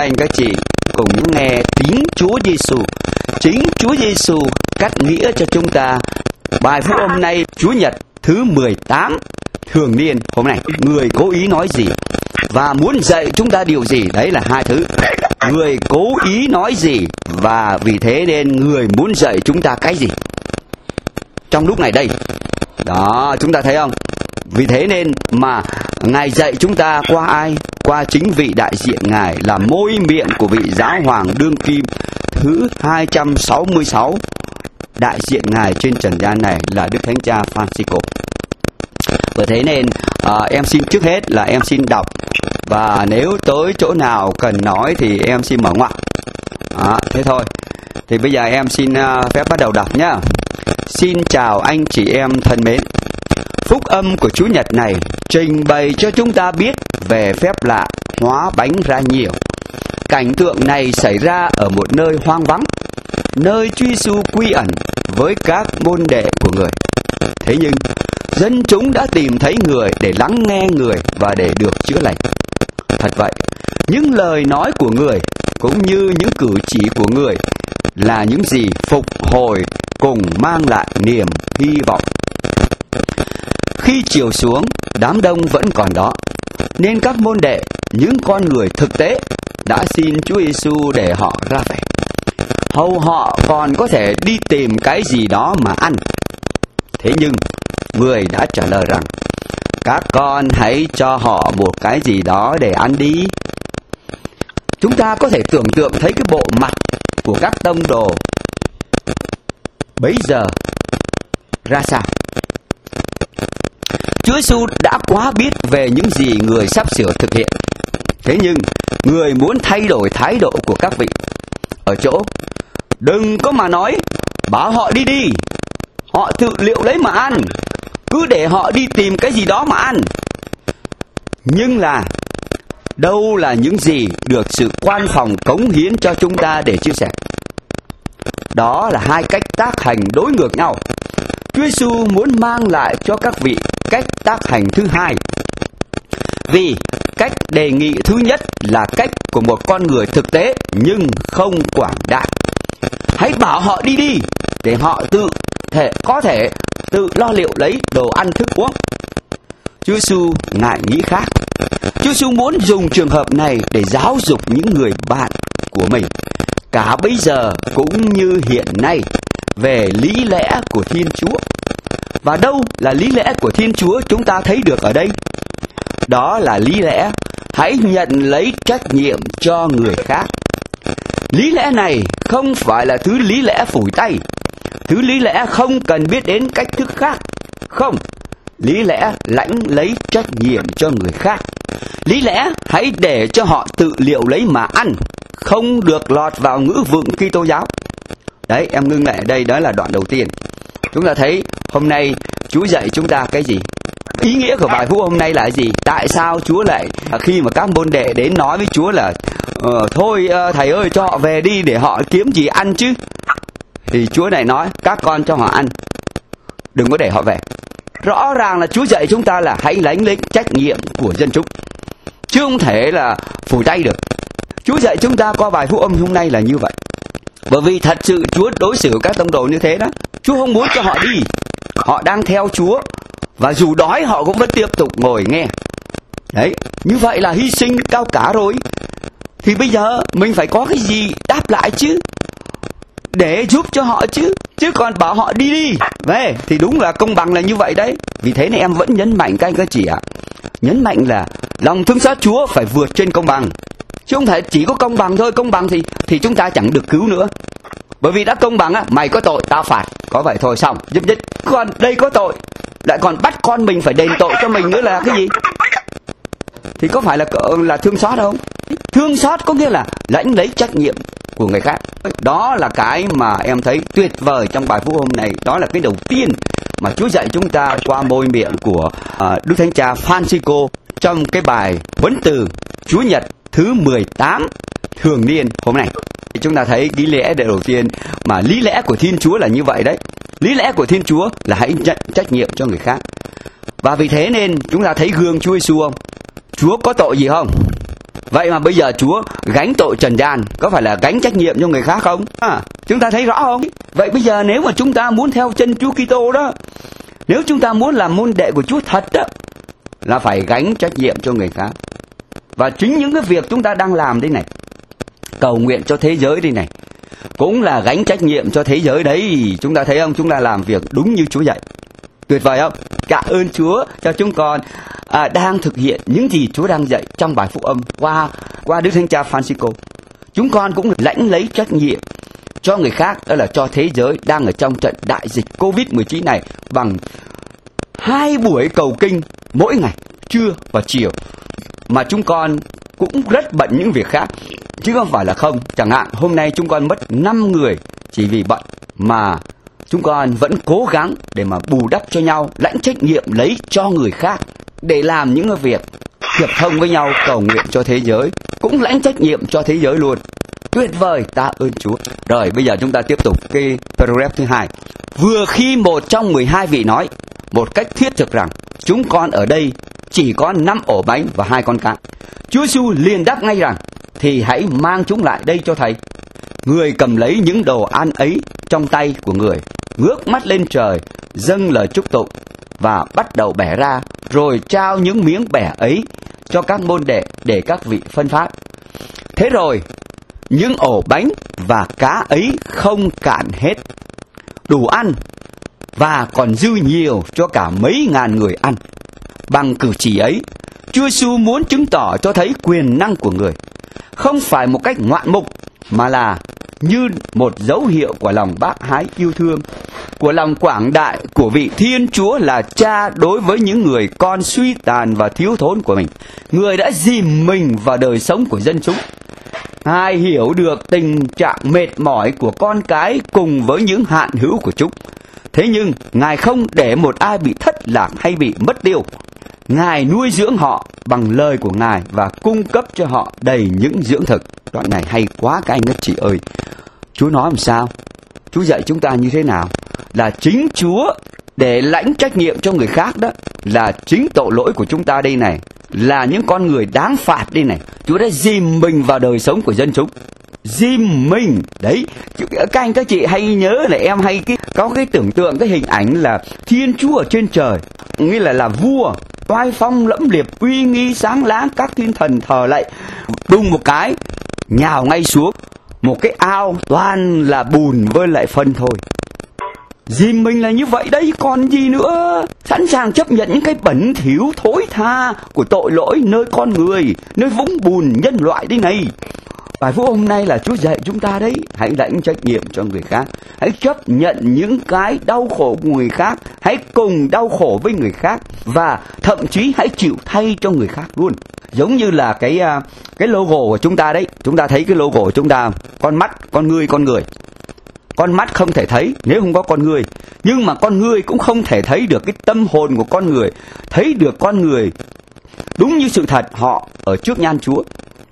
anh các chị cùng nghe tiếng Chúa Giêsu. Chính Chúa Giêsu cắt nghĩa cho chúng ta bài phúc hôm nay Chủ nhật thứ 18 thường niên hôm nay. Người cố ý nói gì và muốn dạy chúng ta điều gì? Đấy là hai thứ. Người cố ý nói gì và vì thế nên người muốn dạy chúng ta cái gì trong lúc này đây. Đó, chúng ta thấy không? Vì thế nên mà Ngài dạy chúng ta qua ai? Qua chính vị đại diện Ngài là môi miệng của vị giáo hoàng đương kim thứ 266 đại diện Ngài trên trần gian này là Đức Thánh Cha Francisco. Vì thế nên em xin trước hết là em xin đọc, và nếu tới chỗ nào cần nói thì em xin mở ngoặc. Thế thôi. Thì bây giờ em xin phép bắt đầu đọc nhé. Xin chào anh chị em thân mến. Phúc âm của Chủ nhật này trình bày cho chúng ta biết về phép lạ hóa bánh ra nhiều. Cảnh tượng này xảy ra ở một nơi hoang vắng, nơi Chúa Giêsu quy ẩn với các môn đệ của người. Thế nhưng dân chúng đã tìm thấy người để lắng nghe người và để được chữa lành. Thật vậy, những lời nói của người cũng như những cử chỉ của người là những gì phục hồi cùng mang lại niềm hy vọng. Khi chiều xuống, đám đông vẫn còn đó, nên các môn đệ, những con người thực tế, đã xin Chúa Giêsu để họ ra về, hầu họ còn có thể đi tìm cái gì đó mà ăn. Thế nhưng người đã trả lời rằng: các con hãy cho họ một cái gì đó để ăn đi. Chúng ta có thể tưởng tượng thấy cái bộ mặt của các tông đồ bấy giờ ra sao. Chúa Giêsu đã quá biết về những gì người sắp sửa thực hiện. Thế nhưng người muốn thay đổi thái độ của các vị ở chỗ đừng có mà nói bảo họ đi đi, họ tự liệu lấy mà ăn, cứ để họ đi tìm cái gì đó mà ăn. Nhưng là đâu là những gì được sự quan phòng cống hiến cho chúng ta để chia sẻ? Đó là hai cách tác hành đối ngược nhau. Chúa Giêsu muốn mang lại cho các vị cách tác hành thứ hai. Vì cách đề nghị thứ nhất là cách của một con người thực tế nhưng không quảng đại. Hãy bảo họ đi đi để họ có thể tự lo liệu lấy đồ ăn thức uống. Chúa Giêsu ngại nghĩ khác. Chúa Giêsu muốn dùng trường hợp này để giáo dục những người bạn của mình cả bây giờ cũng như hiện nay về lý lẽ của Thiên Chúa. Và đâu là lý lẽ của Thiên Chúa chúng ta thấy được ở đây? Đó là lý lẽ hãy nhận lấy trách nhiệm cho người khác. Lý lẽ này không phải là thứ lý lẽ phủi tay, thứ lý lẽ không cần biết đến cách thức khác. Không, lý lẽ lãnh lấy trách nhiệm cho người khác. Lý lẽ hãy để cho họ tự liệu lấy mà ăn, không được lọt vào ngữ vựng Kitô giáo. Đấy, em ngưng lại ở đây, đó là đoạn đầu tiên. Chúng ta thấy hôm nay Chúa dạy chúng ta cái gì? Ý nghĩa của bài phúc hôm nay là gì? Tại sao Chúa lại khi mà các môn đệ đến nói với Chúa là thôi thầy ơi cho họ về đi để họ kiếm gì ăn chứ? Thì Chúa này nói các con cho họ ăn, đừng có để họ về. Rõ ràng là Chúa dạy chúng ta là hãy lãnh lấy trách nhiệm của dân chúng, chứ không thể là phủi tay được. Chúa dạy chúng ta qua bài phúc âm hôm nay là như vậy. Bởi vì thật sự Chúa đối xử các tông đồ như thế đó. Chúa không muốn cho họ đi. Họ đang theo Chúa, và dù đói họ cũng vẫn tiếp tục ngồi nghe. Đấy, như vậy là hy sinh cao cả rồi. Thì bây giờ mình phải có cái gì đáp lại chứ, để giúp cho họ chứ. Chứ còn bảo họ đi đi về thì đúng là công bằng là như vậy đấy. Vì thế nên em vẫn nhấn mạnh các anh các chị ạ, nhấn mạnh là lòng thương xót Chúa phải vượt trên công bằng, chứ không thể chỉ có công bằng thôi. Công bằng thì chúng ta chẳng được cứu nữa. Bởi vì đã công bằng á, mày có tội tao phạt, có vậy thôi xong dứt dứt. Còn đây có tội lại còn bắt con mình phải đền tội cho mình nữa là cái gì? Thì có phải là thương xót không? Thương xót có nghĩa là lãnh lấy trách nhiệm của người khác. Đó là cái mà em thấy tuyệt vời trong bài phúc hôm nay. Đó là cái đầu tiên mà Chúa dạy chúng ta qua môi miệng của Đức Thánh Cha Francisco trong cái bài huấn từ Chủ nhật thứ 18 thường niên hôm nay. Chúng ta thấy lý lẽ đầu tiên mà lý lẽ của Thiên Chúa là như vậy đấy. Lý lẽ của Thiên Chúa là hãy nhận trách nhiệm cho người khác. Và vì thế nên chúng ta thấy gương Chúa Giêsu không? Chúa có tội gì không? Vậy mà bây giờ Chúa gánh tội trần gian, có phải là gánh trách nhiệm cho người khác không? Chúng ta thấy rõ không? Vậy bây giờ nếu mà chúng ta muốn theo chân Chúa Kitô đó, nếu chúng ta muốn làm môn đệ của Chúa thật đó, là phải gánh trách nhiệm cho người khác. Và chính những cái việc chúng ta đang làm đây này, cầu nguyện cho thế giới đây này, cũng là gánh trách nhiệm cho thế giới đấy. Chúng ta thấy không? Chúng ta làm việc đúng như Chúa dạy. Tuyệt vời không? Cảm ơn Chúa cho chúng con đang thực hiện những gì Chúa đang dạy trong bài phúc âm qua Đức Thánh Cha Francisco. Chúng con cũng lãnh lấy trách nhiệm cho người khác, đó là cho thế giới đang ở trong trận đại dịch Covid-19 này, bằng 2 buổi cầu kinh mỗi ngày, trưa và chiều. Mà chúng con cũng rất bận những việc khác, chứ không phải là không. Chẳng hạn hôm nay chúng con mất 5 người chỉ vì bận, mà chúng con vẫn cố gắng để mà bù đắp cho nhau, lãnh trách nhiệm lấy cho người khác để làm những việc hiệp thông với nhau, cầu nguyện cho thế giới, cũng lãnh trách nhiệm cho thế giới luôn. Tuyệt vời, ta ơn Chúa. Rồi bây giờ chúng ta tiếp tục cái paragraph thứ 2. Vừa khi một trong 12 vị nói một cách thiết thực rằng chúng con ở đây chỉ có 5 ổ bánh và 2 con cá, Chúa Giêsu liền đáp ngay rằng thì hãy mang chúng lại đây cho thầy. Người cầm lấy những đồ ăn ấy trong tay của người, ngước mắt lên trời, dâng lời chúc tụng và bắt đầu bẻ ra, rồi trao những miếng bẻ ấy cho các môn đệ để các vị phân phát. Thế rồi những ổ bánh và cá ấy không cạn hết, đủ ăn và còn dư nhiều cho cả mấy ngàn người ăn. Bằng cử chỉ ấy, Chúa Giêsu muốn chứng tỏ cho thấy quyền năng của người, không phải một cách ngoạn mục, mà là như một dấu hiệu của lòng bác ái yêu thương, của lòng quảng đại của vị Thiên Chúa là Cha đối với những người con suy tàn và thiếu thốn của mình. Người đã dìm mình vào đời sống của dân chúng. Ngài hiểu được tình trạng mệt mỏi của con cái cùng với những hạn hữu của chúng. Thế nhưng Ngài không để một ai bị thất lạc hay bị mất tiêu. Ngài nuôi dưỡng họ bằng lời của Ngài và cung cấp cho họ đầy những dưỡng thực. Đoạn này hay quá các anh các chị ơi. Chúa nói làm sao? Chúa dạy chúng ta như thế nào? Là chính Chúa để lãnh trách nhiệm cho người khác đó, là chính tội lỗi của chúng ta đây này, là những con người đáng phạt đây này. Chúa đã dìm mình vào đời sống của dân chúng. Dìm mình đấy. Các anh các chị hay nhớ là em hay có cái tưởng tượng, cái hình ảnh là Thiên Chúa ở trên trời, nghĩa là vua oai phong lẫm liệt, uy nghi sáng láng, các thiên thần thờ lạy, đùng một cái nhào ngay xuống một cái ao toàn là bùn với lại phân thôi. Dìm mình là như vậy đấy, còn gì nữa. Sẵn sàng chấp nhận những cái bẩn thỉu thối tha của tội lỗi nơi con người, nơi vũng bùn nhân loại đây này. Bài phúc hôm nay là Chúa dạy chúng ta đấy, hãy lãnh trách nhiệm cho người khác, hãy chấp nhận những cái đau khổ của người khác, hãy cùng đau khổ với người khác, và thậm chí hãy chịu thay cho người khác luôn. Giống như là cái logo của chúng ta đấy, chúng ta thấy cái logo của chúng ta, con mắt, con người. Con mắt không thể thấy nếu không có con người, nhưng mà con người cũng không thể thấy được cái tâm hồn của con người, thấy được con người đúng như sự thật họ ở trước nhan Chúa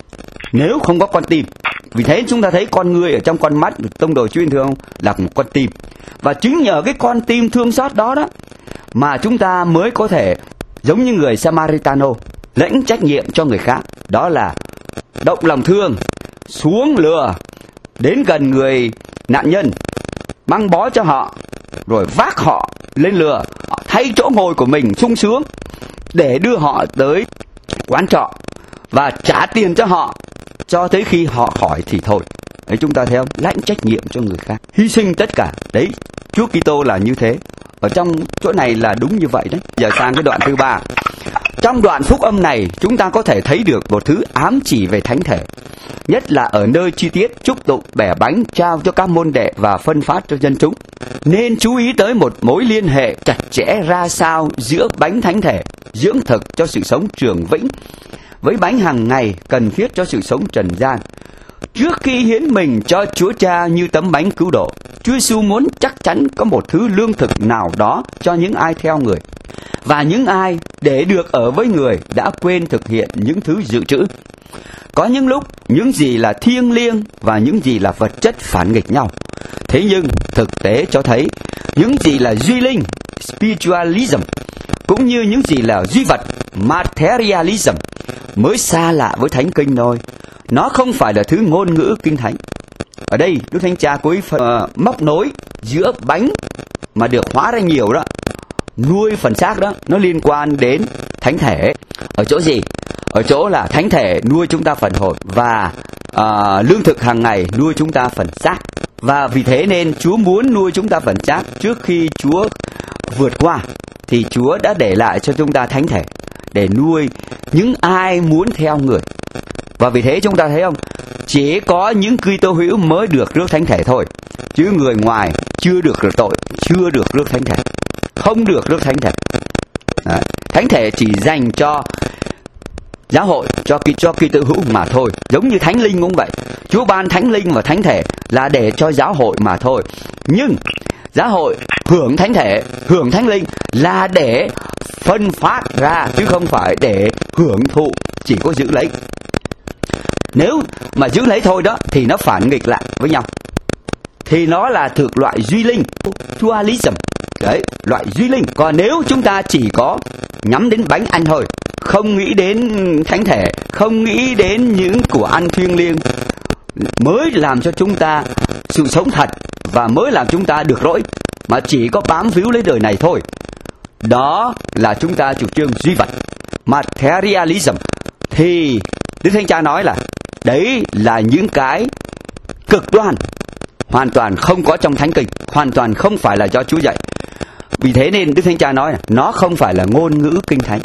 nếu không có con tim. Vì thế chúng ta thấy con người ở trong con mắt, tông đồ chuyên thương là một con tim. Và chính nhờ cái con tim thương xót đó mà chúng ta mới có thể giống như người Samaritano, lãnh trách nhiệm cho người khác. Đó là động lòng thương, xuống lừa, đến gần người nạn nhân, băng bó cho họ, rồi vác họ lên lừa, thay chỗ ngồi của mình sung sướng để đưa họ tới quán trọ và trả tiền cho họ cho tới khi họ khỏi thì thôi. Đấy, chúng ta thấy không? Lãnh trách nhiệm cho người khác, hy sinh tất cả. Đấy, Chúa Kitô là như thế. Ở trong chỗ này là đúng như vậy đấy. Giờ sang cái đoạn thứ 3. Trong đoạn phúc âm này, chúng ta có thể thấy được một thứ ám chỉ về thánh thể, nhất là ở nơi chi tiết chúc tụng, bẻ bánh, trao cho các môn đệ và phân phát cho dân chúng. Nên chú ý tới một mối liên hệ chặt chẽ ra sao giữa bánh thánh thể, dưỡng thực cho sự sống trường vĩnh, với bánh hàng ngày cần thiết cho sự sống trần gian. Trước khi hiến mình cho Chúa Cha như tấm bánh cứu độ, Chúa Giêsu muốn chắc chắn có một thứ lương thực nào đó cho những ai theo người, và những ai để được ở với người đã quên thực hiện những thứ dự trữ. Có những lúc những gì là thiêng liêng và những gì là vật chất phản nghịch nhau. Thế nhưng thực tế cho thấy những gì là duy linh, spiritualism, cũng như những gì là duy vật, materialism, mới xa lạ với thánh kinh thôi. Nó không phải là thứ ngôn ngữ kinh thánh. Ở đây Đức Thánh Cha cố ý móc nối giữa bánh mà được hóa ra nhiều đó, nuôi phần xác đó, nó liên quan đến thánh thể. Ở chỗ gì? Ở chỗ là thánh thể nuôi chúng ta phần hồn, và lương thực hàng ngày nuôi chúng ta phần xác. Và vì thế nên Chúa muốn nuôi chúng ta phần xác. Trước khi Chúa vượt qua thì Chúa đã để lại cho chúng ta thánh thể để nuôi những ai muốn theo người. Và vì thế chúng ta thấy không, chỉ có những Kitô hữu mới được rước thánh thể thôi, chứ người ngoài chưa được rửa tội, chưa được rước thánh thể, không được rước thánh thể. Đấy. Thánh thể chỉ dành cho giáo hội, cho Kitô hữu mà thôi. Giống như thánh linh cũng vậy, Chúa ban thánh linh và thánh thể là để cho giáo hội mà thôi. Nhưng giáo hội hưởng thánh thể, hưởng thánh linh là để phân phát ra, chứ không phải để hưởng thụ, chỉ có giữ lấy. Nếu mà giữ lấy thôi đó thì nó phản nghịch lại với nhau, thì nó là thuộc loại duy linh, dualism. Đấy, loại duy linh. Còn nếu chúng ta chỉ có nhắm đến bánh ăn thôi, không nghĩ đến thánh thể, không nghĩ đến những của ăn thiêng liêng mới làm cho chúng ta sự sống thật và mới làm chúng ta được lỗi, mà chỉ có bám víu lấy đời này thôi, đó là chúng ta chủ trương duy vật, materialism. Thì Đức Thánh Cha nói là đấy là những cái cực đoan, hoàn toàn không có trong thánh kinh, hoàn toàn không phải là do Chúa dạy. Vì thế nên Đức Thánh Cha nói là nó không phải là ngôn ngữ kinh thánh.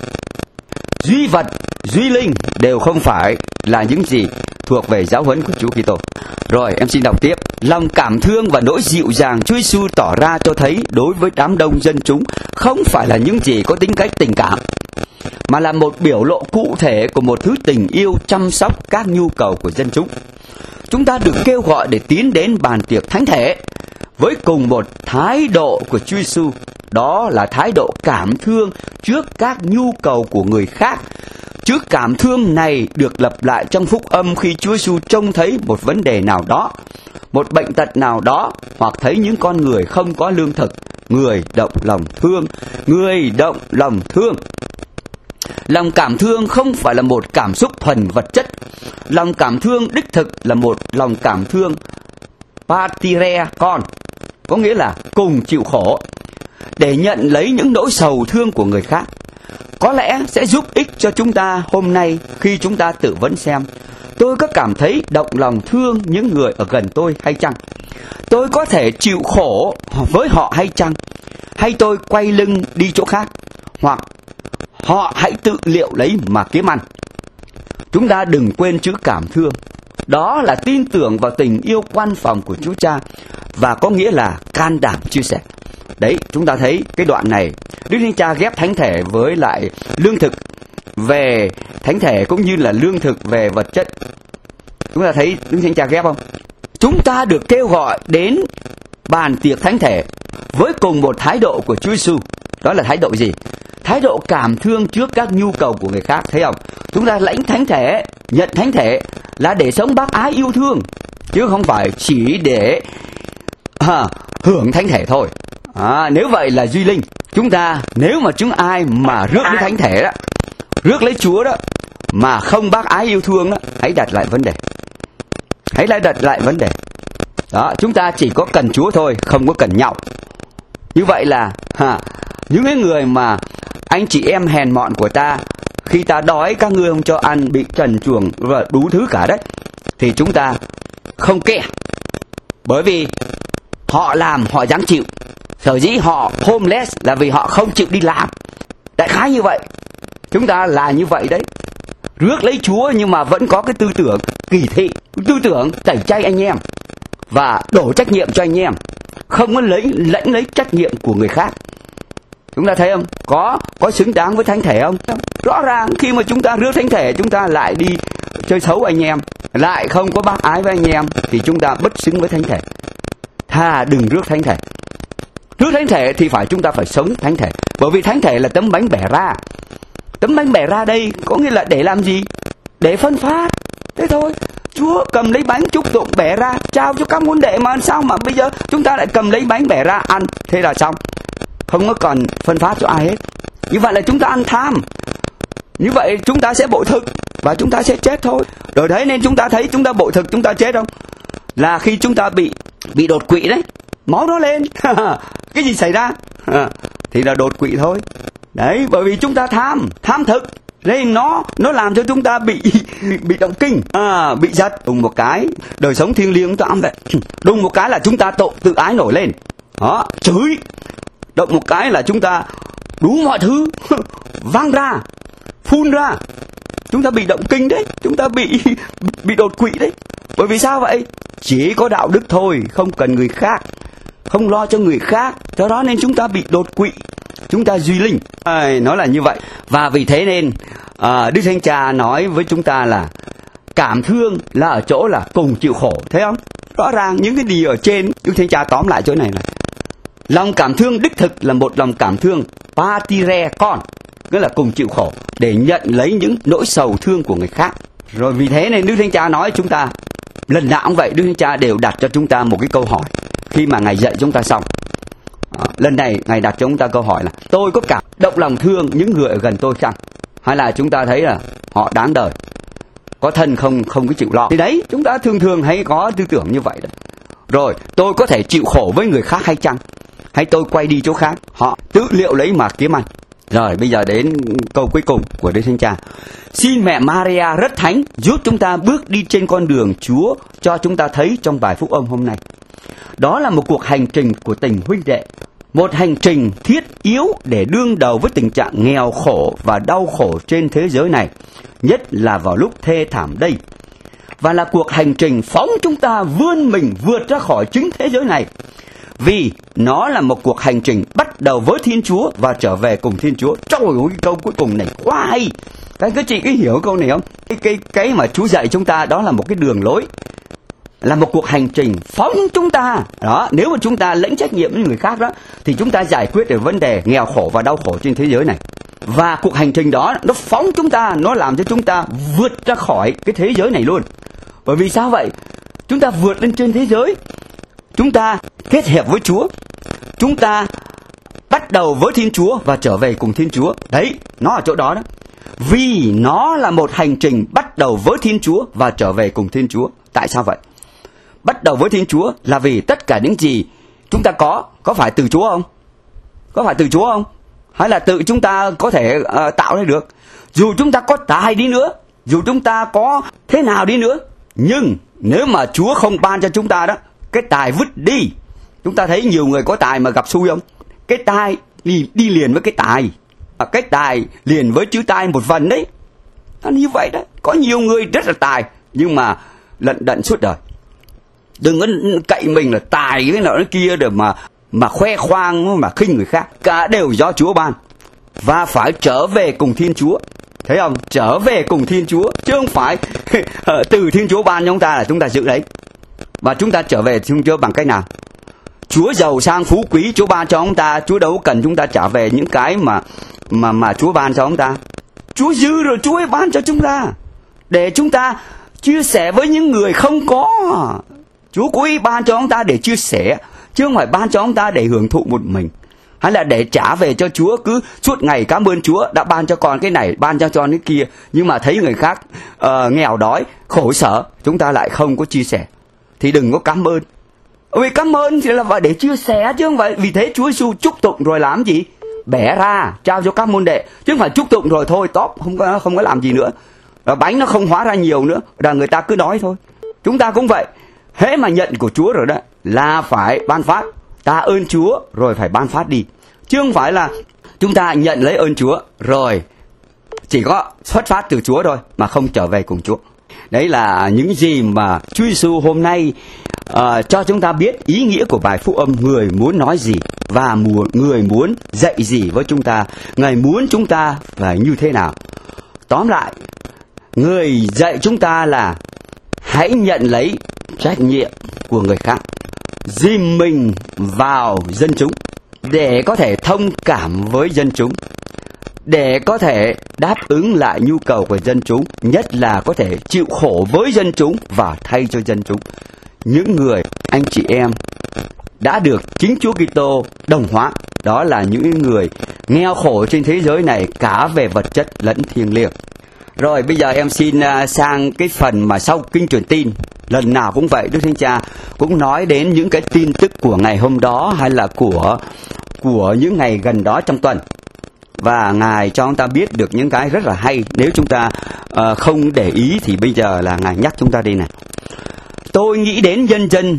Duy vật, duy linh đều không phải là những gì thuộc về giáo huấn của Chúa Kitô. Rồi em xin đọc tiếp. Lòng cảm thương và nỗi dịu dàng Chúa Giêsu tỏ ra cho thấy đối với đám đông dân chúng không phải là những gì có tính cách tình cảm, mà là một biểu lộ cụ thể của một thứ tình yêu chăm sóc các nhu cầu của dân chúng. Chúng ta được kêu gọi để tiến đến bàn tiệc thánh thể với cùng một thái độ của Chúa Giêsu, đó là thái độ cảm thương trước các nhu cầu của người khác. Chữ cảm thương này được lặp lại trong phúc âm khi Chúa Giêsu trông thấy một vấn đề nào đó, một bệnh tật nào đó, hoặc thấy những con người không có lương thực, người động lòng thương, người động lòng thương. Lòng cảm thương không phải là một cảm xúc thuần vật chất. Lòng cảm thương đích thực là một lòng cảm thương patire con, có nghĩa là cùng chịu khổ, để nhận lấy những nỗi sầu thương của người khác. Có lẽ sẽ giúp ích cho chúng ta hôm nay khi chúng ta tự vấn xem: tôi có cảm thấy động lòng thương những người ở gần tôi hay chăng? Tôi có thể chịu khổ với họ hay chăng? Hay tôi quay lưng đi chỗ khác? Hoặc họ hãy tự liệu lấy mà kiếm ăn. Chúng ta đừng quên chữ cảm thương. Đó là tin tưởng vào tình yêu quan phòng của Chúa Cha, và có nghĩa là can đảm chia sẻ. Đấy, chúng ta thấy cái đoạn này Đức Thánh Cha ghép thánh thể với lại lương thực về thánh thể, cũng như là lương thực về vật chất. Chúng ta thấy Đức Thánh Cha ghép không? Chúng ta được kêu gọi đến bàn tiệc thánh thể với cùng một thái độ của Chúa Giêsu. Đó là thái độ gì? Thái độ cảm thương trước các nhu cầu của người khác, thấy không? Chúng ta lãnh thánh thể, nhận thánh thể là để sống bác ái yêu thương, chứ không phải chỉ để hưởng thánh thể thôi. Nếu vậy là duy linh. Chúng ta, nếu mà chúng ai mà rước lấy thánh thể đó, rước lấy Chúa đó, mà không bác ái yêu thương đó, hãy đặt lại vấn đề. Hãy lại đặt lại vấn đề. Đó, chúng ta chỉ có cần Chúa thôi, không có cần nhau. Như vậy là những cái người mà anh chị em hèn mọn của ta, khi ta đói các ngươi không cho ăn, bị trần truồng và đủ thứ cả đấy, thì chúng ta không kệ. Bởi vì họ làm, họ dám chịu. Sở dĩ họ homeless là vì họ không chịu đi làm. Đại khái như vậy. Chúng ta là như vậy đấy. Rước lấy Chúa nhưng mà vẫn có cái tư tưởng kỳ thị, tư tưởng tẩy chay anh em và đổ trách nhiệm cho anh em, không có lãnh lấy trách nhiệm của người khác. Chúng ta thấy không? Có xứng đáng với thánh thể không? Rõ ràng khi mà chúng ta rước thánh thể, chúng ta lại đi chơi xấu anh em, lại không có bác ái với anh em, thì chúng ta bất xứng với thánh thể. Thà đừng rước thánh thể. Rước thánh thể thì chúng ta phải sống thánh thể. Bởi vì thánh thể là tấm bánh bẻ ra. Tấm bánh bẻ ra đây có nghĩa là để làm gì? Để phân phát. Thế thôi. Chúa cầm lấy bánh chúc tụng bẻ ra, trao cho các môn đệ, mà sao mà bây giờ chúng ta lại cầm lấy bánh bẻ ra ăn? Thế là xong. Không có còn phân phát cho ai hết. Như vậy là chúng ta ăn tham. Như vậy chúng ta sẽ bội thực. và chúng ta sẽ chết thôi. Rồi đấy, nên chúng ta thấy chúng ta bội thực chúng ta chết không? Là khi chúng ta bị đột quỵ đấy, máu nó lên. Cái gì xảy ra? Thì là đột quỵ thôi. Đấy, bởi vì chúng ta tham thực, nên nó làm cho chúng ta bị động kinh, bị giật. Đùng một cái, đời sống thiêng liêng chúng ta vậy. Đùng một cái là chúng ta tự ái nổi lên. Đó, chửi. Động một cái là chúng ta đủ mọi thứ vang ra, phun ra. Chúng ta bị động kinh đấy, chúng ta bị đột quỵ đấy. Bởi vì sao vậy? Chỉ có đạo đức thôi, không cần người khác, không lo cho người khác. Do đó nên chúng ta bị đột quỵ, chúng ta duy linh. Nó là như vậy. Và vì thế nên Đức Thánh Cha nói với chúng ta là cảm thương là ở chỗ là cùng chịu khổ. Thấy không? Rõ ràng những cái gì ở trên Đức Thánh Cha tóm lại chỗ này này. Lòng cảm thương đích thực là một lòng cảm thương patire con, nghĩa là cùng chịu khổ để nhận lấy những nỗi sầu thương của người khác. Rồi vì thế nên Đức Thánh Cha nói chúng ta lần nào cũng vậy, Đức Thánh Cha đều đặt cho chúng ta một cái câu hỏi khi mà Ngài dạy chúng ta xong. Lần này Ngài đặt cho chúng ta câu hỏi là tôi có cảm động lòng thương những người ở gần tôi chăng? Hay là chúng ta thấy là họ đáng đời, có thân không có chịu lo? Thì đấy, chúng ta thường hay có tư tưởng như vậy đấy. Rồi tôi có thể chịu khổ với người khác hay chăng? Hay tôi quay đi chỗ khác, họ tự liệu lấy mà kiếm ăn? Rồi bây giờ đến câu cuối cùng của Đức Thánh Cha. Xin mẹ Maria rất thánh giúp chúng ta bước đi trên con đường Chúa cho chúng ta thấy trong bài phúc âm hôm nay. Đó là một cuộc hành trình của tình huynh đệ, một hành trình thiết yếu để đương đầu với tình trạng nghèo khổ và đau khổ trên thế giới này, nhất là vào lúc thê thảm đây. Và là cuộc hành trình phóng chúng ta vươn mình vượt ra khỏi chính thế giới này. Vì nó là một cuộc hành trình bắt đầu với Thiên Chúa và trở về cùng Thiên Chúa. Trời ơi, câu cuối cùng này quá hay. Các chị có hiểu câu này không? Cái mà Chúa dạy chúng ta đó là một cái đường lối, là một cuộc hành trình phóng chúng ta. Đó, nếu mà chúng ta lãnh trách nhiệm với người khác đó, thì chúng ta giải quyết được vấn đề nghèo khổ và đau khổ trên thế giới này. Và cuộc hành trình đó nó phóng chúng ta, nó làm cho chúng ta vượt ra khỏi cái thế giới này luôn. Bởi vì sao vậy? Chúng ta vượt lên trên thế giới, chúng ta kết hợp với Chúa, chúng ta bắt đầu với Thiên Chúa và trở về cùng Thiên Chúa. Đấy, nó ở chỗ đó đó. Vì nó là một hành trình bắt đầu với Thiên Chúa và trở về cùng Thiên Chúa. Tại sao vậy? Bắt đầu với Thiên Chúa là vì tất cả những gì chúng ta có phải từ Chúa không? Có phải từ Chúa không? Hay là tự chúng ta có thể tạo ra được? Dù chúng ta có tài đi nữa, dù chúng ta có thế nào đi nữa, nhưng nếu mà Chúa không ban cho chúng ta đó, cái tài vứt đi. Chúng ta thấy nhiều người có tài mà gặp xui không? Cái tài đi liền với cái tài, cái tài liền với chữ tai một phần đấy. Nó như vậy đấy. Có nhiều người rất là tài nhưng mà lận đận suốt đời. Đừng có cậy mình là tài cái nọ cái kia để mà khoe khoang mà khinh người khác. Cả đều do Chúa ban. Và phải trở về cùng Thiên Chúa. Thấy không? Trở về cùng Thiên Chúa, chứ không phải từ Thiên Chúa ban cho chúng ta là chúng ta giữ đấy. Và chúng ta trở về Thiên Chúa bằng cách nào? Chúa giàu sang phú quý Chúa ban cho chúng ta, Chúa đâu cần chúng ta trả về những cái mà Chúa ban cho chúng ta. Chúa dư rồi Chúa ấy ban cho chúng ta để chúng ta chia sẻ với những người không có. Chúa cố ý ban cho chúng ta để chia sẻ, chứ không phải ban cho chúng ta để hưởng thụ một mình, hay là để trả về cho Chúa cứ suốt ngày cảm ơn Chúa đã ban cho con cái này, ban cho con cái kia, nhưng mà thấy người khác nghèo đói khổ sở chúng ta lại không có chia sẻ. Thì đừng có cảm ơn. Vì cảm ơn thì là để chia sẻ chứ không phải. Vì thế Chúa Giêsu chúc tụng rồi làm gì? Bẻ ra trao cho các môn đệ, chứ không phải chúc tụng rồi thôi top, không có làm gì nữa. Bánh nó không hóa ra nhiều nữa, là người ta cứ đói thôi. Chúng ta cũng vậy. Hễ mà nhận của Chúa rồi đó là phải ban phát. Ta ơn Chúa rồi phải ban phát đi, chứ không phải là chúng ta nhận lấy ơn Chúa rồi chỉ có xuất phát từ Chúa thôi mà không trở về cùng Chúa. Đấy là những gì mà Chúa Giêsu hôm nay cho chúng ta biết ý nghĩa của bài phúc âm. Người muốn nói gì và người muốn dạy gì với chúng ta, Ngài muốn chúng ta phải như thế nào. Tóm lại, người dạy chúng ta là hãy nhận lấy trách nhiệm của người khác, dìm mình vào dân chúng để có thể thông cảm với dân chúng, để có thể đáp ứng lại nhu cầu của dân chúng, nhất là có thể chịu khổ với dân chúng và thay cho dân chúng. Những người anh chị em đã được chính Chúa Kitô đồng hóa, đó là những người nghèo khổ trên thế giới này cả về vật chất lẫn thiêng liêng. Rồi bây giờ em xin sang cái phần mà sau kinh truyền tin. Lần nào cũng vậy, Đức Thánh Cha cũng nói đến những cái tin tức của ngày hôm đó hay là của những ngày gần đó trong tuần. Và Ngài cho chúng ta biết được những cái rất là hay. Nếu chúng ta không để ý thì bây giờ là Ngài nhắc chúng ta đây này. Tôi nghĩ đến nhân dân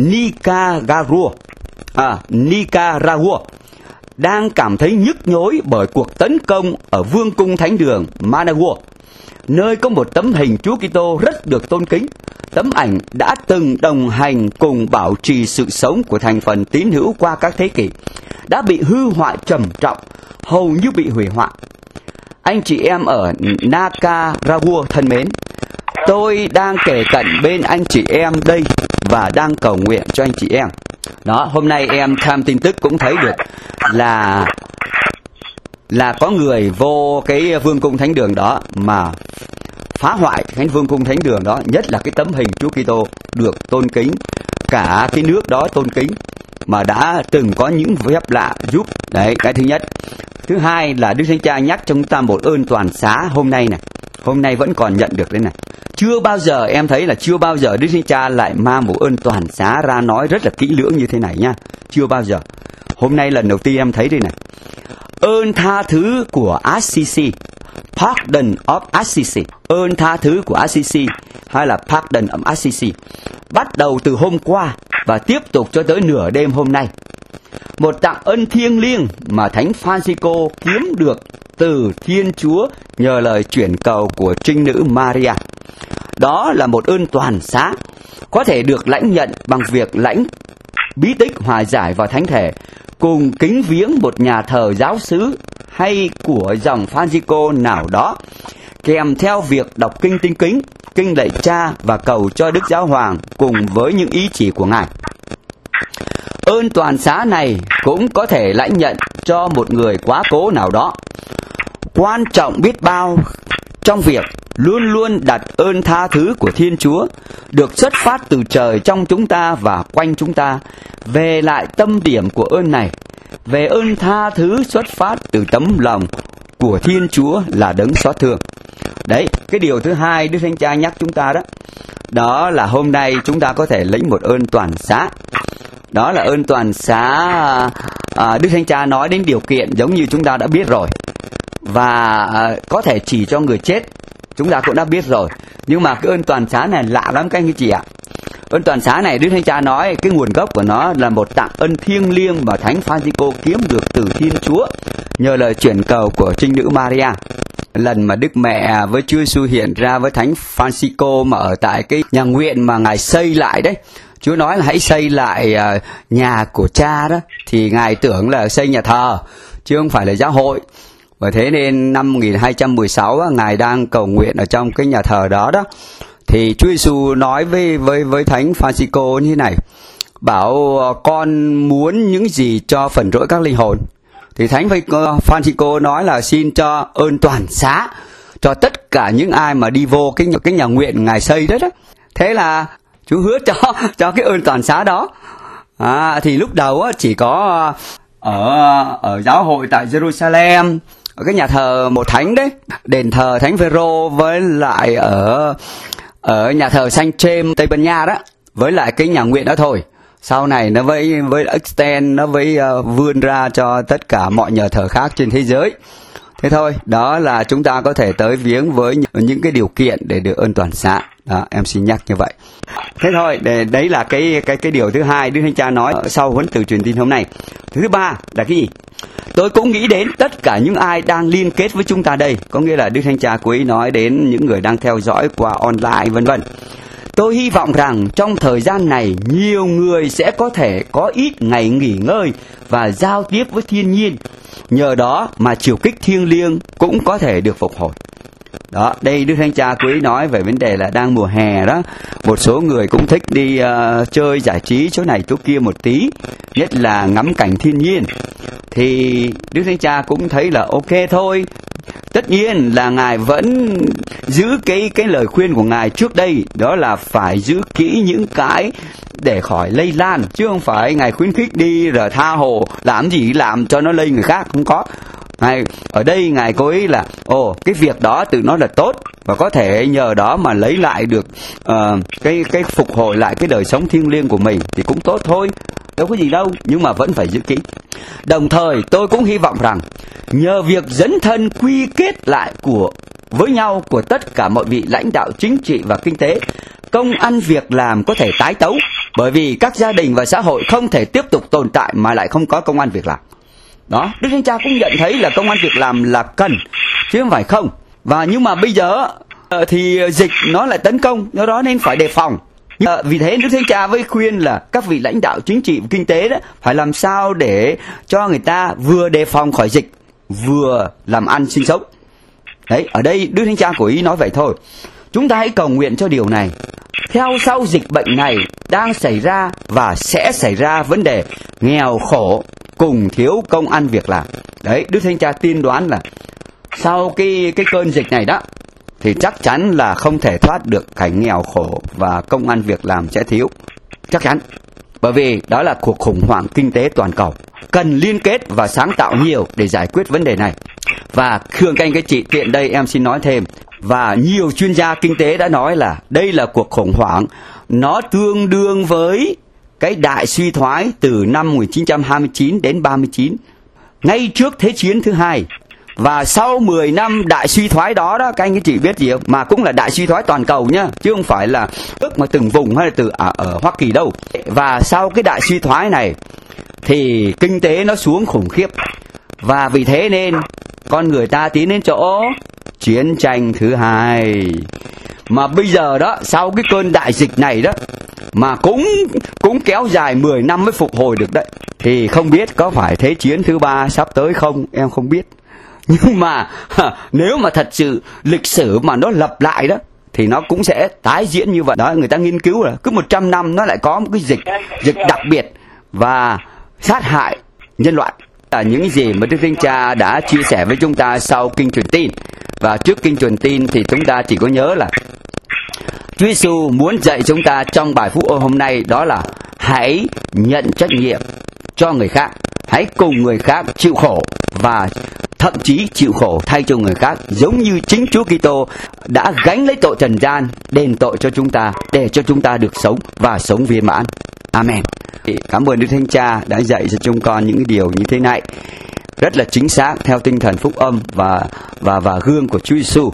Nicaragua đang cảm thấy nhức nhối bởi cuộc tấn công ở Vương cung Thánh đường Managua, nơi có một tấm hình Chúa Kitô rất được tôn kính. Tấm ảnh đã từng đồng hành cùng bảo trì sự sống của thành phần tín hữu qua các thế kỷ, đã bị hư hoại trầm trọng, hầu như bị hủy hoại. Anh chị em ở Nicaragua thân mến, tôi đang kề cận bên anh chị em đây và đang cầu nguyện cho anh chị em. Đó, hôm nay em tham tin tức cũng thấy được là có người vô cái Vương cung Thánh đường đó mà phá hoại cái Vương cung Thánh đường đó, nhất là cái tấm hình Chúa Kitô được tôn kính, cả cái nước đó tôn kính, mà đã từng có những phép lạ giúp. Đấy, cái thứ nhất. Thứ hai là Đức Thánh Cha nhắc cho chúng ta một ơn toàn xá hôm nay này. Hôm nay vẫn còn nhận được đấy này. Chưa bao giờ em thấy là chưa bao giờ Đức Thánh Cha lại mang một ơn toàn xá ra nói rất là kỹ lưỡng như thế này nha. Chưa bao giờ. Hôm nay lần đầu tiên em thấy đây này. Ơn tha thứ của Assisi, Pardon of Assisi. Ơn tha thứ của Assisi hay là Pardon of Assisi bắt đầu từ hôm qua và tiếp tục cho tới nửa đêm hôm nay. Một tặng ân thiêng liêng mà Thánh Francisco kiếm được từ Thiên Chúa nhờ lời chuyển cầu của Trinh Nữ Maria. Đó là một ơn toàn xá, có thể được lãnh nhận bằng việc lãnh bí tích hòa giải vào thánh thể, cùng kính viếng một nhà thờ giáo xứ hay của dòng Francisco nào đó, kèm theo việc đọc kinh tinh kính, kinh lạy Cha và cầu cho Đức Giáo Hoàng cùng với những ý chỉ của Ngài. Ơn toàn xá này cũng có thể lãnh nhận cho một người quá cố nào đó. Quan trọng biết bao trong việc luôn luôn đặt ơn tha thứ của Thiên Chúa được xuất phát từ trời trong chúng ta và quanh chúng ta về lại tâm điểm của ơn này, về ơn tha thứ xuất phát từ tấm lòng của Thiên Chúa là đấng xót thương. Đấy, cái điều thứ hai Đức Thánh Cha nhắc chúng ta đó, đó là hôm nay chúng ta có thể lĩnh một ơn toàn xá. Đó là ơn toàn xá. Đức Thánh Cha nói đến điều kiện giống như chúng ta đã biết rồi, và có thể chỉ cho người chết, chúng ta cũng đã biết rồi. Nhưng mà cái ơn toàn xá này lạ lắm các anh chị ạ. Ơn toàn xá này Đức Thánh Cha nói cái nguồn gốc của nó là một tặng ân thiêng liêng mà Thánh Francisco kiếm được từ Thiên Chúa nhờ lời chuyển cầu của Trinh Nữ Maria. Lần mà Đức Mẹ với Chúa Giêsu hiện ra với Thánh Francisco mà ở tại cái nhà nguyện mà Ngài xây lại đấy, Chúa nói là hãy xây lại nhà của Cha đó, thì Ngài tưởng là xây nhà thờ chứ không phải là giáo hội. Và thế nên năm 1216 Ngài đang cầu nguyện ở trong cái nhà thờ đó đó, thì Chúa Giêsu nói với Thánh Francisco như thế này, bảo con muốn những gì cho phần rỗi các linh hồn. Thì Thánh Francisco nói là xin cho ơn toàn xá cho tất cả những ai mà đi vô cái nhà nguyện Ngài xây đó. Thế là Chúa hứa cho cái ơn toàn xá đó. Thì lúc đầu chỉ có ở giáo hội tại Jerusalem, ở cái nhà thờ một thánh đấy, đền thờ Thánh Phêrô, với lại ở nhà thờ Saint James Tây Ban Nha đó, với lại cái nhà nguyện đó thôi. Sau này nó với extend, nó với vươn ra cho tất cả mọi nhà thờ khác trên thế giới. Thế thôi, đó là chúng ta có thể tới viếng với những cái điều kiện để được ơn toàn xá. Đó, em xin nhắc như vậy. Thế thôi, đấy là cái điều thứ hai Đức Thánh Cha nói sau huấn từ truyền tin hôm nay. Thứ ba là cái gì? Tôi cũng nghĩ đến tất cả những ai đang liên kết với chúng ta đây, có nghĩa là Đức Thánh Cha quý nói đến những người đang theo dõi qua online vân vân. Tôi hy vọng rằng trong thời gian này nhiều người sẽ có thể có ít ngày nghỉ ngơi và giao tiếp với thiên nhiên. Nhờ đó mà chiều kích thiêng liêng cũng có thể được phục hồi. Đó, đây Đức Thánh Cha quý nói về vấn đề là đang mùa hè đó. Một số người cũng thích đi chơi giải trí chỗ này chỗ kia một tí, nhất là ngắm cảnh thiên nhiên. Thì Đức Thánh Cha cũng thấy là ok thôi. Tất nhiên là Ngài vẫn giữ cái lời khuyên của Ngài trước đây, đó là phải giữ kỹ những cái để khỏi lây lan, chứ không phải Ngài khuyến khích đi rồi tha hồ làm gì làm cho nó lây người khác, không có. Ngài ở đây Ngài cố ý là cái việc đó tự nó là tốt, và có thể nhờ đó mà lấy lại được cái phục hồi lại cái đời sống thiêng liêng của mình thì cũng tốt thôi, đâu có gì đâu, nhưng mà vẫn phải giữ kỹ. Đồng thời tôi cũng hy vọng rằng nhờ việc dấn thân quy kết lại với nhau của tất cả mọi vị lãnh đạo chính trị và kinh tế, công ăn việc làm có thể tái tấu, bởi vì các gia đình và xã hội không thể tiếp tục tồn tại mà lại không có công ăn việc làm. Đó, Đức Thánh Cha cũng nhận thấy là công ăn việc làm là cần, chứ không phải không. Và nhưng mà bây giờ thì dịch nó lại tấn công, do đó nên phải đề phòng. Vì thế Đức Thánh Cha với khuyên là các vị lãnh đạo chính trị và kinh tế đó phải làm sao để cho người ta vừa đề phòng khỏi dịch, vừa làm ăn sinh sống. Đấy, ở đây Đức Thánh Cha cố ý nói vậy thôi. Chúng ta hãy cầu nguyện cho điều này. Theo sau dịch bệnh này đang xảy ra và sẽ xảy ra vấn đề nghèo khổ cùng thiếu công ăn việc làm. Đấy, Đức Thánh Cha tiên đoán là sau cái cơn dịch này đó thì chắc chắn là không thể thoát được cảnh nghèo khổ và công ăn việc làm sẽ thiếu. Chắc chắn. Bởi vì đó là cuộc khủng hoảng kinh tế toàn cầu. Cần liên kết và sáng tạo nhiều để giải quyết vấn đề này. Và thưa các anh các chị, tiện đây em xin nói thêm. Và nhiều chuyên gia kinh tế đã nói là đây là cuộc khủng hoảng. Nó tương đương với cái đại suy thoái từ năm 1929 đến 39. Ngay trước Thế chiến thứ hai. Và sau 10 năm đại suy thoái đó các anh chị biết gì không? Mà cũng là đại suy thoái toàn cầu nhá, chứ không phải là ước mà từng vùng hay là ở Hoa Kỳ đâu. Và sau cái đại suy thoái này thì kinh tế nó xuống khủng khiếp. Và vì thế nên con người ta tiến đến chỗ chiến tranh thứ hai. Mà bây giờ đó, sau cái cơn đại dịch này đó, mà cũng kéo dài 10 năm mới phục hồi được đấy, thì không biết có phải Thế chiến thứ ba sắp tới không, em không biết. Nhưng mà nếu mà thật sự lịch sử mà nó lặp lại đó thì nó cũng sẽ tái diễn như vậy. Đó, người ta nghiên cứu là cứ 100 năm nó lại có một cái dịch đặc biệt và sát hại nhân loại. Là những gì mà Đức Thánh Cha đã chia sẻ với chúng ta sau kinh truyền tin. Và trước kinh truyền tin thì chúng ta chỉ có nhớ là Chúa Giêsu muốn dạy chúng ta trong bài phúc âm hôm nay, đó là hãy nhận trách nhiệm cho người khác, hãy cùng người khác chịu khổ và thậm chí chịu khổ thay cho người khác, giống như chính Chúa Kitô đã gánh lấy tội trần gian, đền tội cho chúng ta để cho chúng ta được sống và sống viên mãn. Amen. Cảm ơn Đức Thánh Cha đã dạy cho chúng con những điều như thế này, rất là chính xác theo tinh thần phúc âm và gương của Chúa Giêsu.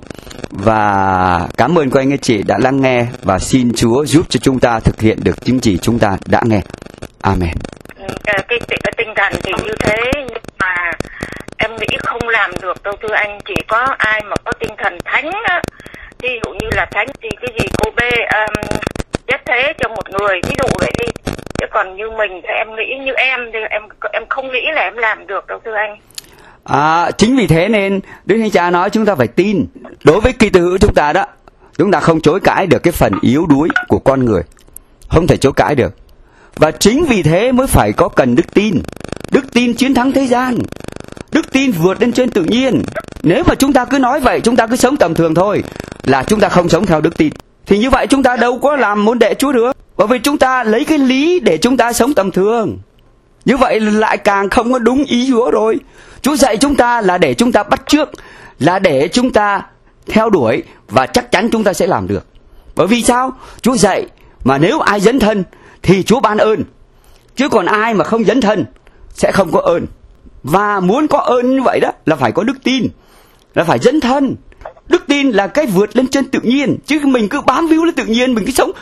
Và cảm ơn các anh chị đã lắng nghe, và xin Chúa giúp cho chúng ta thực hiện được những gì chúng ta đã nghe. Amen. Cái tinh thần thì như thế, nhưng mà em nghĩ không làm được đâu thưa anh. Chỉ có ai mà có tinh thần thánh á, ví dụ như là thánh thì cái gì cô bê chết thế cho một người, ví dụ vậy đi. Chứ còn như mình thì em nghĩ, như em thì em không nghĩ là em làm được đâu thưa anh. Chính vì thế nên Đức Thánh Cha nói chúng ta phải tin. Đối với Kitô hữu chúng ta đó, chúng ta không chối cãi được cái phần yếu đuối của con người, không thể chối cãi được. Và chính vì thế mới phải có cần đức tin. Đức tin chiến thắng thế gian, đức tin vượt lên trên tự nhiên. Nếu mà chúng ta cứ nói vậy, chúng ta cứ sống tầm thường thôi, là chúng ta không sống theo đức tin, thì như vậy chúng ta đâu có làm môn đệ Chúa được. Bởi vì chúng ta lấy cái lý để chúng ta sống tầm thường, như vậy lại càng không có đúng ý Chúa rồi. Chúa dạy chúng ta là để chúng ta bắt chước, là để chúng ta theo đuổi, và chắc chắn chúng ta sẽ làm được. Bởi vì sao? Chúa dạy mà nếu ai dấn thân thì Chúa ban ơn, chứ còn ai mà không dấn thân sẽ không có ơn. Và muốn có ơn như vậy đó là phải có đức tin, là phải dấn thân. Đức tin là cái vượt lên trên tự nhiên, chứ mình cứ bám víu lên tự nhiên, mình cứ sống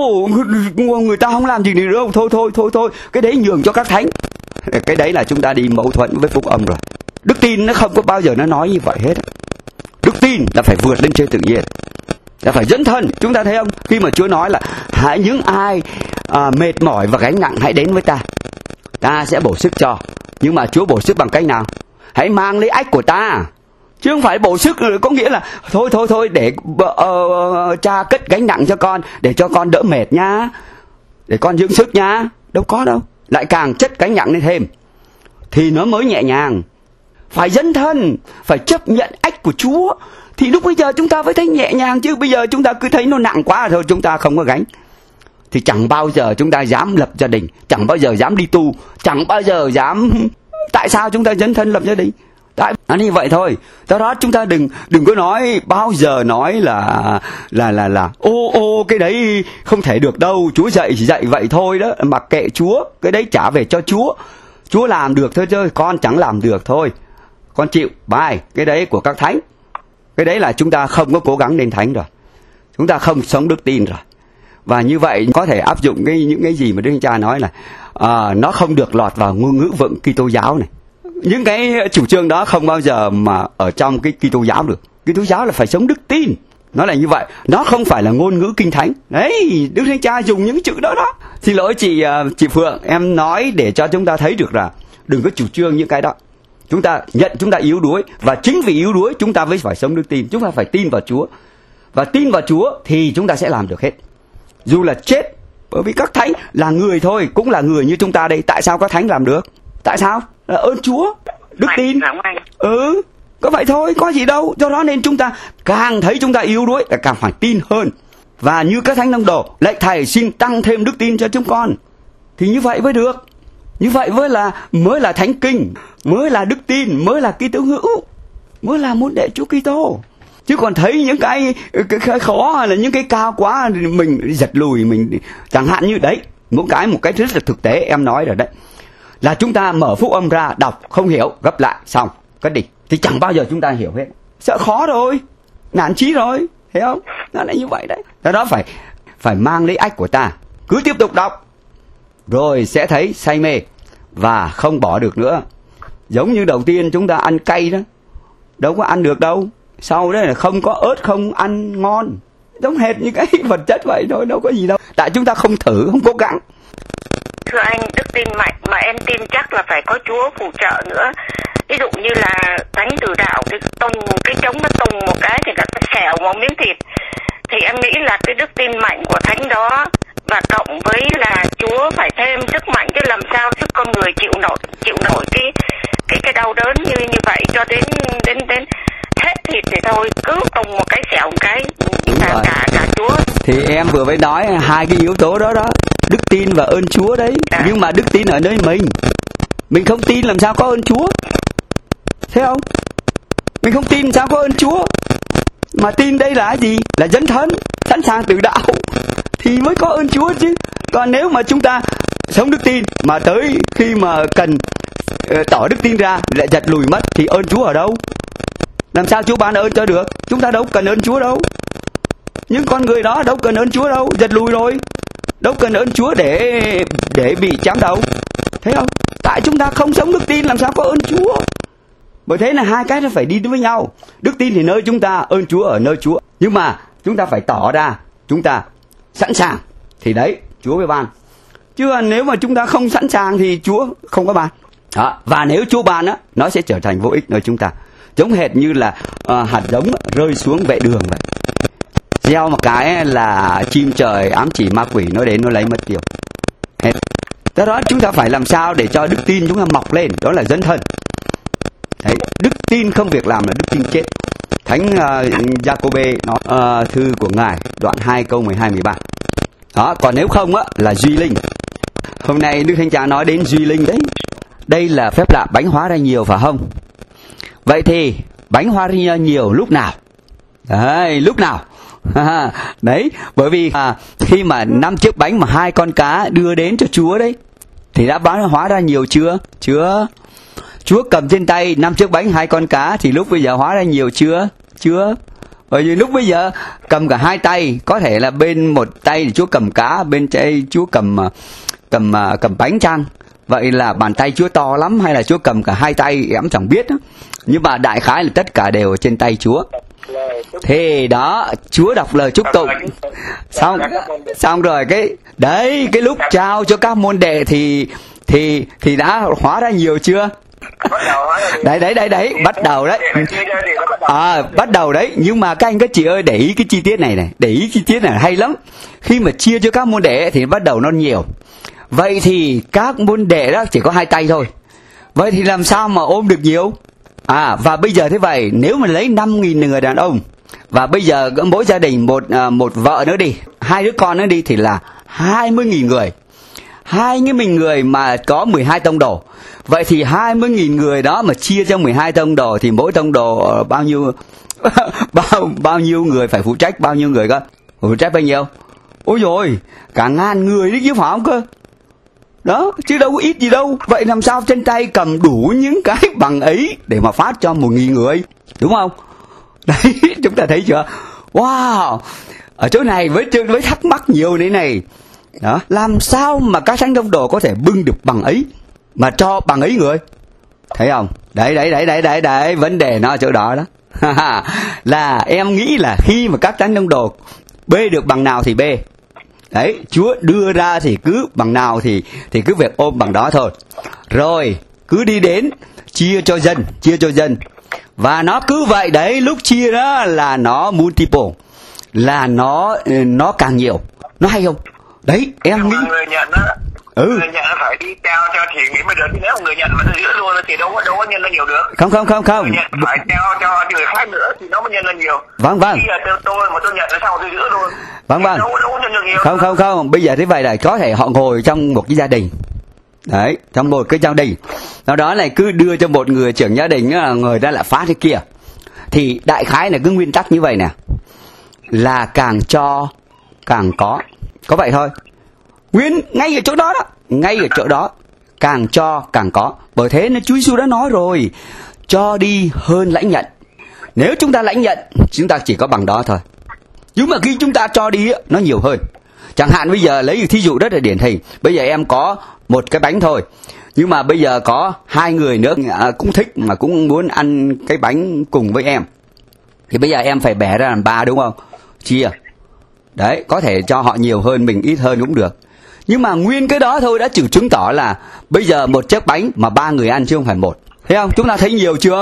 người ta không làm gì nữa, thôi, cái đấy nhường cho các thánh. Cái đấy là chúng ta đi mâu thuẫn với phúc âm rồi. Đức tin nó không có bao giờ nó nói như vậy hết. Đức tin là phải vượt lên trên tự nhiên, là phải dấn thân. Chúng ta thấy không? Khi mà Chúa nói là hãy những ai mệt mỏi và gánh nặng hãy đến với ta, ta sẽ bổ sức cho. Nhưng mà Chúa bổ sức bằng cách nào? Hãy mang lấy ách của ta. Chứ không phải bổ sức có nghĩa là thôi để cha cất gánh nặng cho con, để cho con đỡ mệt nhá, để con dưỡng sức nhá. Đâu có đâu. Lại càng chất gánh nặng lên thêm thì nó mới nhẹ nhàng. Phải dấn thân, phải chấp nhận ách của Chúa, thì lúc bây giờ chúng ta mới thấy nhẹ nhàng. Chứ bây giờ chúng ta cứ thấy nó nặng quá rồi, chúng ta không có gánh, thì chẳng bao giờ chúng ta dám lập gia đình, chẳng bao giờ dám đi tu, chẳng bao giờ dám. Tại sao chúng ta dấn thân lập gia đình? Tại nó như vậy thôi. Do đó chúng ta đừng có nói, bao giờ nói là ô cái đấy không thể được đâu, Chúa dạy chỉ dạy vậy thôi đó, mặc kệ Chúa, cái đấy trả về cho Chúa. Chúa làm được thôi chứ con chẳng làm được thôi. Con chịu, bye, cái đấy của các thánh. Cái đấy là chúng ta không có cố gắng nên thánh rồi. Chúng ta không sống đức tin rồi. Và như vậy có thể áp dụng những cái gì mà Đức Thánh Cha nói là nó không được lọt vào ngôn ngữ vựng Kitô giáo này. Những cái chủ trương đó không bao giờ mà ở trong cái Kitô giáo được. Kitô giáo là phải sống đức tin. Nó là như vậy. Nó không phải là ngôn ngữ kinh thánh. Đấy, Đức Thánh Cha dùng những chữ đó đó. Xin lỗi chị Phượng, em nói để cho chúng ta thấy được là đừng có chủ trương những cái đó. Chúng ta nhận chúng ta yếu đuối, và chính vì yếu đuối chúng ta mới phải sống đức tin. Chúng ta phải tin vào Chúa. Và tin vào Chúa thì chúng ta sẽ làm được hết. Dù là chết, bởi vì các thánh là người thôi, cũng là người như chúng ta đây. Tại sao các thánh làm được? Tại sao? Là ơn Chúa, đức tin. Có vậy thôi, có gì đâu. Do đó nên chúng ta càng thấy chúng ta yếu đuối là càng phải tin hơn. Và như các thánh tông đồ, lạy Thầy xin tăng thêm đức tin cho chúng con. Thì như vậy mới được. Như vậy mới là thánh kinh, mới là đức tin, mới là Kitô hữu, mới là môn đệ Chúa Kitô. Chứ còn thấy những cái khó hay là những cái cao quá mình giật lùi, mình chẳng hạn như đấy, một cái rất là thực tế em nói rồi đấy, là chúng ta mở phúc âm ra đọc không hiểu, gấp lại xong cất đi, thì chẳng bao giờ chúng ta hiểu hết. Sợ khó rồi, nản chí rồi, thấy không? Nó là như vậy đấy. Do đó phải mang lấy ách của ta, cứ tiếp tục đọc rồi sẽ thấy say mê và không bỏ được nữa. Giống như đầu tiên chúng ta ăn cay đó, đâu có ăn được đâu. Sau đấy là không có ớt không ăn ngon. Giống hệt như cái vật chất vậy thôi, đâu có gì đâu. Tại chúng ta không thử, không cố gắng. Thưa anh, đức tin mạnh mà em tin chắc là phải có Chúa phù trợ nữa. Ví dụ như là thánh Từ Đạo, cái trống nó tung một cái thì nó xẻo một miếng thịt. Thì em nghĩ là cái đức tin mạnh của thánh đó và cộng với là Chúa phải thêm sức mạnh, chứ làm sao sức con người chịu nổi cái đau đớn như vậy cho đến hết thịt thì thôi, cứ tung một cái xẻo một cái cả Chúa. Thì em vừa mới nói hai cái yếu tố đó, đức tin và ơn Chúa đấy. Nhưng mà đức tin ở nơi mình không tin làm sao có ơn Chúa, thấy không? Mình không tin làm sao có ơn Chúa. Mà tin đây là gì? Là dấn thân, sẵn sàng tự đạo thì mới có ơn Chúa chứ. Còn nếu mà chúng ta sống đức tin mà tới khi mà cần tỏ đức tin ra lại giật lùi mất thì ơn Chúa ở đâu? Làm sao Chúa ban ơn cho được? Chúng ta đâu cần ơn Chúa đâu. Những con người đó đâu cần ơn Chúa đâu, giật lùi rồi. Đâu cần ơn Chúa để bị chém đầu. Thấy không? Tại chúng ta không sống đức tin làm sao có ơn Chúa. Bởi thế là hai cái nó phải đi với nhau. Đức tin thì nơi chúng ta, ơn Chúa ở nơi Chúa. Nhưng mà chúng ta phải tỏ ra chúng ta sẵn sàng thì đấy Chúa mới ban. Chứ nếu mà chúng ta không sẵn sàng thì Chúa không có ban. Đó. Và nếu Chúa ban á, nó sẽ trở thành vô ích nơi chúng ta. Giống hệt như là hạt giống rơi xuống vệ đường vậy. Gieo một cái là chim trời ám chỉ ma quỷ nó đến nó lấy mất tiêu. Hết. Do đó chúng ta phải làm sao để cho đức tin chúng ta mọc lên, đó là dấn thân. Đấy, đức tin không việc làm là đức tin chết. Thánh Giacôbê nói thư của Ngài đoạn 2 câu 12-13. Đó, còn nếu không á là duy linh. Hôm nay Đức Thánh Cha nói đến duy linh đấy. Đây là phép lạ bánh hóa ra nhiều phải không? Vậy thì bánh hóa ra nhiều lúc nào? Đấy, lúc nào? Đấy, bởi vì khi mà 5 chiếc bánh mà 2 con cá đưa đến cho Chúa đấy thì đã bán hóa ra nhiều chưa? Chưa. Chúa cầm trên tay 5 chiếc bánh 2 con cá thì lúc bây giờ hóa ra nhiều chưa? Chưa. Bởi vì lúc bây giờ cầm cả 2 tay, có thể là bên một tay thì Chúa cầm cá, bên tay Chúa cầm bánh chăng? Vậy là bàn tay Chúa to lắm hay là Chúa cầm cả 2 tay em chẳng biết đó. Nhưng mà đại khái là tất cả đều ở trên tay Chúa. Thì đó, Chúa đọc lời chúc tụng. Xong rồi cái lúc trao cho các môn đệ thì đã hóa ra nhiều chưa? Đấy, bắt đầu đấy. Bắt đầu đấy. Nhưng mà các anh các chị ơi, để ý cái chi tiết này, để ý chi tiết này hay lắm. Khi mà chia cho các môn đệ thì bắt đầu nó nhiều. Vậy thì các môn đệ đó chỉ có 2 tay thôi. Vậy thì làm sao mà ôm được nhiều? Và bây giờ thế vậy, nếu mà lấy 5.000 người đàn ông và bây giờ mỗi gia đình một vợ nữa đi, 2 đứa con nữa đi thì là 20.000 người. 20.000 người mà có 12 tông đồ. Vậy thì 20.000 người đó mà chia cho 12 tông đồ thì mỗi tông đồ bao nhiêu bao nhiêu người phải phụ trách, bao nhiêu người cơ? Phụ trách bao nhiêu? Ôi rồi, cả ngàn người đấy chứ phải không cơ? Đó, chứ đâu có ít gì đâu. Vậy làm sao trên tay cầm đủ những cái bằng ấy để mà phát cho 1.000 người, đúng không? Đấy, chúng ta thấy chưa? Wow, ở chỗ này với thắc mắc nhiều thế này. Đó, làm sao mà các thánh tông đồ có thể bưng được bằng ấy mà cho bằng ấy người? Thấy không? Đấy, vấn đề nó ở chỗ đó đó. Là em nghĩ là khi mà các thánh tông đồ bê được bằng nào thì bê. Đấy, Chúa đưa ra thì cứ bằng nào thì cứ việc ôm bằng đó thôi. Rồi, cứ đi đến chia cho dân. Và nó cứ vậy đấy, lúc chia đó là nó multiple, là nó càng nhiều. Nó hay không? Đấy, em nghĩ người nhận á, người nhận phải đi trao cho thiện nghĩa mới được, chứ nếu người nhận mà nó giữ luôn thì đâu có nhân lên nhiều được. Không. Người nhận phải trao cho người khác nữa thì nó mới nhân lên nhiều. Vâng. Bây giờ tôi mà tôi nhận là sau tôi giữ luôn. Vâng. Đâu có nhân được nhiều. Không. Bây giờ thế vậy là có thể họ ngồi trong một cái gia đình. Đấy, trong một cái gia đình. Đó là cứ đưa cho một người trưởng gia đình, người ta lại phát thế kia. Thì đại khái là cứ nguyên tắc như vậy nè. Là càng cho càng có. Có vậy thôi. Ngay ở chỗ đó đó. Ngay ở chỗ đó. Càng cho càng có. Bởi thế nên Chúa Giêsu đã nói rồi. Cho đi hơn lãnh nhận. Nếu chúng ta lãnh nhận, chúng ta chỉ có bằng đó thôi. Nhưng mà khi chúng ta cho đi, nó nhiều hơn. Chẳng hạn bây giờ lấy thí dụ rất là điển hình. Bây giờ em có một cái bánh thôi. Nhưng mà bây giờ có 2 người nữa cũng thích mà cũng muốn ăn cái bánh cùng với em. Thì bây giờ em phải bẻ ra làm 3, đúng không? Chia. Đấy, có thể cho họ nhiều hơn, mình ít hơn cũng được. Nhưng mà nguyên cái đó thôi đã chứng tỏ là bây giờ một chiếc bánh mà 3 người ăn chứ không phải 1. Thấy không? Chúng ta thấy nhiều chưa?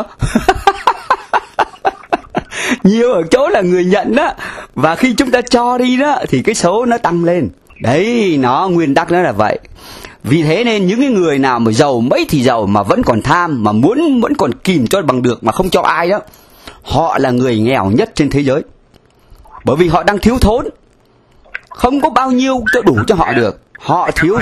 Nhiều ở chỗ là người nhận đó. Và khi chúng ta cho đi đó thì cái số nó tăng lên. Đấy, nguyên tắc nó là vậy. Vì thế nên những cái người nào mà giàu mấy thì giàu mà vẫn còn tham, mà vẫn còn kìm cho bằng được mà không cho ai đó, họ là người nghèo nhất trên thế giới. Bởi vì họ đang thiếu thốn, không có bao nhiêu cho đủ cho họ được. Họ thiếu.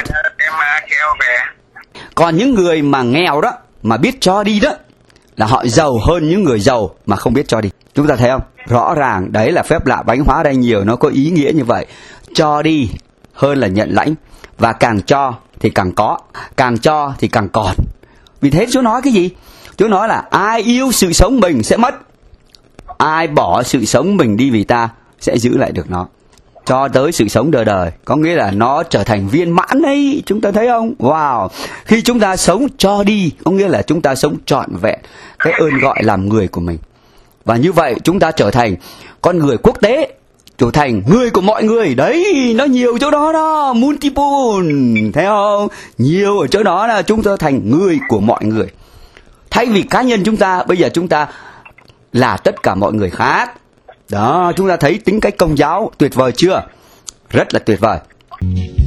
Còn những người mà nghèo đó, mà biết cho đi đó, là họ giàu hơn những người giàu mà không biết cho đi. Chúng ta thấy không? Rõ ràng đấy là phép lạ bánh hóa đây nhiều, nó có ý nghĩa như vậy. Cho đi hơn là nhận lãnh. Và càng cho thì càng có, càng cho thì càng còn. Vì thế Chúa nói cái gì? Chúa nói là ai yêu sự sống mình sẽ mất, ai bỏ sự sống mình đi vì ta sẽ giữ lại được nó. Cho tới sự sống đời đời, có nghĩa là nó trở thành viên mãn ấy. Chúng ta thấy không? Wow! Khi chúng ta sống cho đi, có nghĩa là chúng ta sống trọn vẹn cái ơn gọi làm người của mình. Và như vậy chúng ta trở thành con người quốc tế, trở thành người của mọi người. Đấy, nó nhiều chỗ đó đó, multiple, thấy không? Nhiều ở chỗ đó là chúng ta thành người của mọi người. Thay vì cá nhân chúng ta, bây giờ chúng ta là tất cả mọi người khác. Đó, chúng ta thấy tính cách Công giáo tuyệt vời chưa? Rất là tuyệt vời.